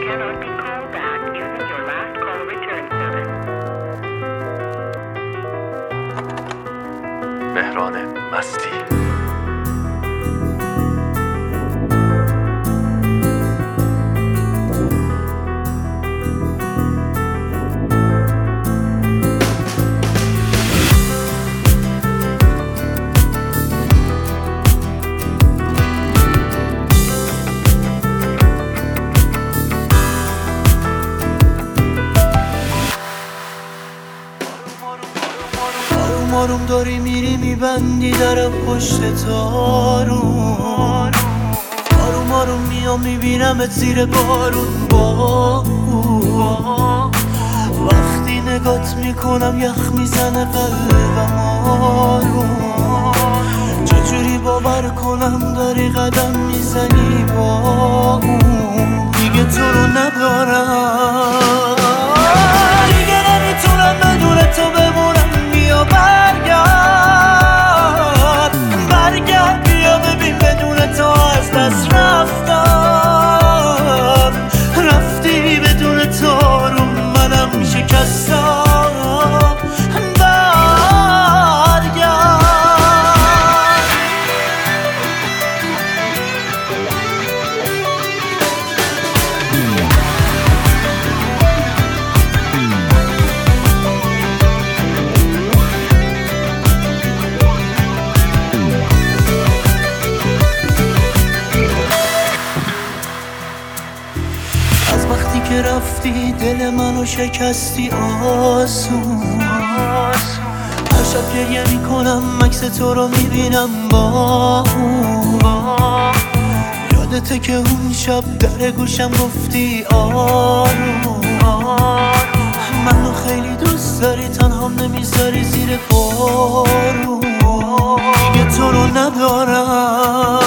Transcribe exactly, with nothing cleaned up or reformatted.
cannot be called back using your last call return service. مهران مستی. آروم داری میری میبندی در پشت تارون، آروم آروم میام میبینمت زیر بارون با وقتی نگات میکنم یخ میزنه قلبم آروم، چجوری باور کنم داری قدم میزنی با اون، دیگه تو رو ندارم، دیگه نمیتونم بدون تو بمونم، بیا برگرد برگرد بیا ببین بدون تو از دست رفتم، رفتی بدون تو رو منم شکستم، برگرد. که رفتی دل منو شکستی آسون، هر شب گریه میکنم عکس تو رو میبینم با اون، یادته که اون شب در گوشم گفتی آروم، منو خیلی دوست داری تنهام نمیذاری زیر بارون، دیگه تو رو ندارم،